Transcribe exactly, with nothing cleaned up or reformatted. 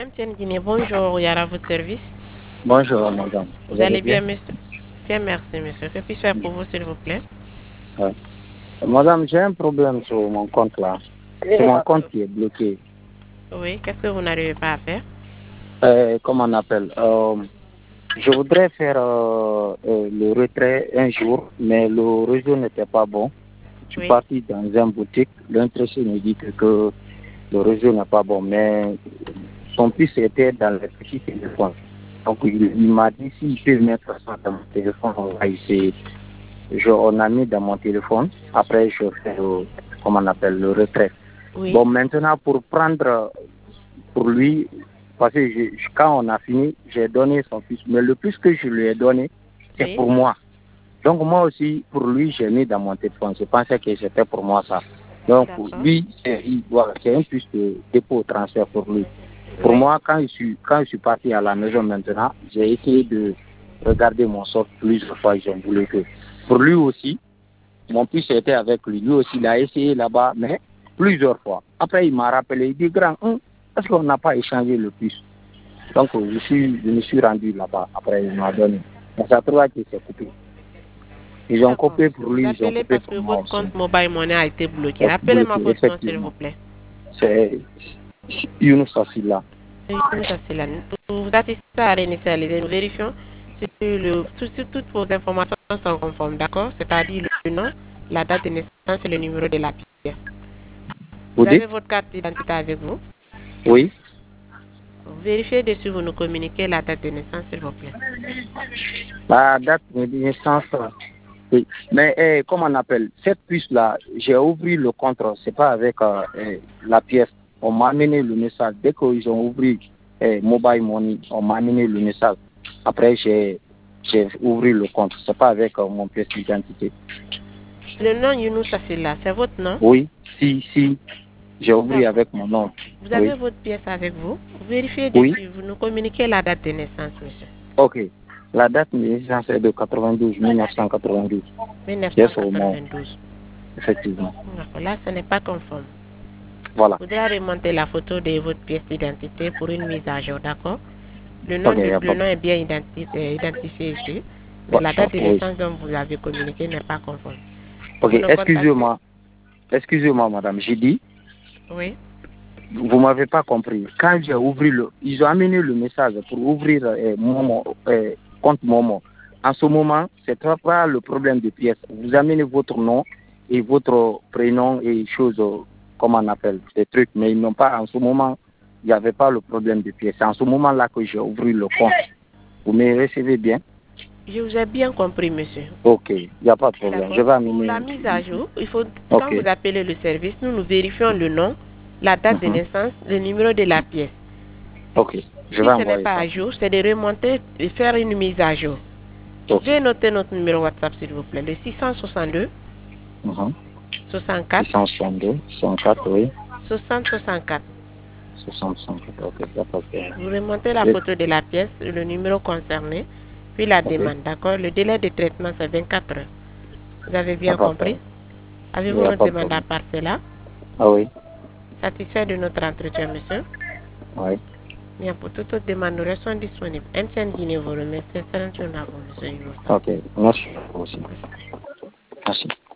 M T N Guinée, bonjour, Yara, à votre service. Bonjour, madame. Vous, Vous allez bien, bien, monsieur? Bien, merci, monsieur. Que puis-je faire pour vous, s'il vous plaît? Ouais. Madame, j'ai un problème sur mon compte là. C'est mon compte qui est bloqué. Oui, qu'est-ce que vous n'arrivez pas à faire? Euh, comment on appelle euh, Je voudrais faire euh, euh, le retrait un jour, mais le réseau n'était pas bon. Je suis Oui. parti dans une boutique. L'intéressé me dit que, que le réseau n'est pas bon, mais son fils était dans le petit téléphone. Donc il, il m'a dit s'il peut mettre ça dans mon téléphone, on va essayer. Je, on a mis dans mon téléphone. Après, je fais le, comment on appelle, le retrait. Oui. Bon, maintenant, pour prendre pour lui, parce que je, quand on a fini, j'ai donné son fils. Mais le plus que je lui ai donné, c'est Oui. pour moi. Donc moi aussi, pour lui, j'ai mis dans mon téléphone. Je pensais que c'était pour moi ça. Donc lui, c'est voilà, un plus de dépôt transfert pour lui. Pour Oui. moi, quand je, suis, quand je suis parti à la maison maintenant, j'ai essayé de regarder mon sort plusieurs fois. J'ai voulu que. Pour lui aussi, mon fils était avec lui. Lui aussi, il a essayé là-bas, mais plusieurs fois. Après, il m'a rappelé, il dit, grand, hum, est-ce qu'on n'a pas échangé le plus? Donc, je, suis, je me suis rendu là-bas. Après, il m'a donné. Mais ça trouve que c'est coupé. Ils ont coupé pour lui, ils ont coupé parce pour que moi votre aussi. compte Mobile Money a été bloqué. Rappelez-moi votre nom, s'il vous plaît. C'est Younous Assila. Younous Assila. Vous assistez à réinitialiser. Nous vérifions si le, tout, si toutes vos informations sont conformes, d'accord? C'est-à-dire le nom, la date de naissance et le numéro de la pièce. Vous, vous avez votre carte d'identité avec vous? Oui. Vérifiez dessus, vous nous communiquez la date de naissance, s'il vous plaît. La date de naissance, oui. Mais eh, comment on appelle cette puce-là, j'ai ouvert le compte, c'est pas avec euh, eh, la pièce. On m'a amené le message. Dès qu'ils ont ouvert eh, Mobile Money, on m'a amené le message. Après, j'ai ouvert le compte. C'est pas avec euh, mon pièce d'identité. Le nom Younous Assila, c'est votre nom? Oui, si, si. J'ai ouvert avec mon nom. Vous avez oui. votre pièce avec vous? Vous vérifiez oui. dessus, vous nous communiquez la date de naissance, monsieur. Ok. La date de naissance est de quatre-vingt-douze, mille neuf cent quatre-vingt-douze. mille neuf cent quatre-vingt-douze. Effectivement. Là, ce n'est pas conforme. Voilà. Vous devez remonter la photo de votre pièce d'identité pour une mise à jour, d'accord? Le nom, okay, du, le nom est bien identifié, euh, identifié ici, mais ouais, la date de oui. naissance dont vous avez communiqué n'est pas conforme. Ok, excusez-moi. Excusez-moi, madame, j'ai dit. Oui. Vous ne m'avez pas compris. Quand j'ai ouvert le... Ils ont amené le message pour ouvrir euh, Momo, euh, compte Momo. En ce moment, ce n'est pas le problème de pièces. Vous amenez votre nom et votre prénom et choses, comment on appelle, des trucs, mais ils n'ont pas, en ce moment, il n'y avait pas le problème de pièces. C'est en ce moment-là que j'ai ouvert le compte. Vous me recevez bien? Je vous ai bien compris, monsieur. Ok, il n'y a pas de problème. Je vais amener... Pour la mise à jour, il faut, okay. Quand vous appelez le service, nous nous vérifions le nom, la date uh-huh. de naissance, le numéro de la pièce. Ok, je si vais ce n'est pas ça. à jour, c'est de remonter et faire une mise à jour. Okay. Veuillez noter notre numéro WhatsApp, s'il vous plaît, le six cent soixante-deux, uh-huh. soixante-quatre, six cent soixante-deux, soixante-quatre, oui. soixante soixante-quatre. soixante soixante-quatre, ok, d'accord. Vous remontez la photo de la pièce, le numéro concerné, puis la okay. demande, d'accord? Le délai de traitement, c'est vingt-quatre heures. Vous avez bien compris? Avez-vous une demande à part cela? Ah oui. Satisfait de notre entretien, monsieur? Oui. Bien, pour toute autre demande, nous restons disponibles. M T N Guinée vous remercie. Excellente journée à vous, monsieur. Ok, merci aussi. Merci.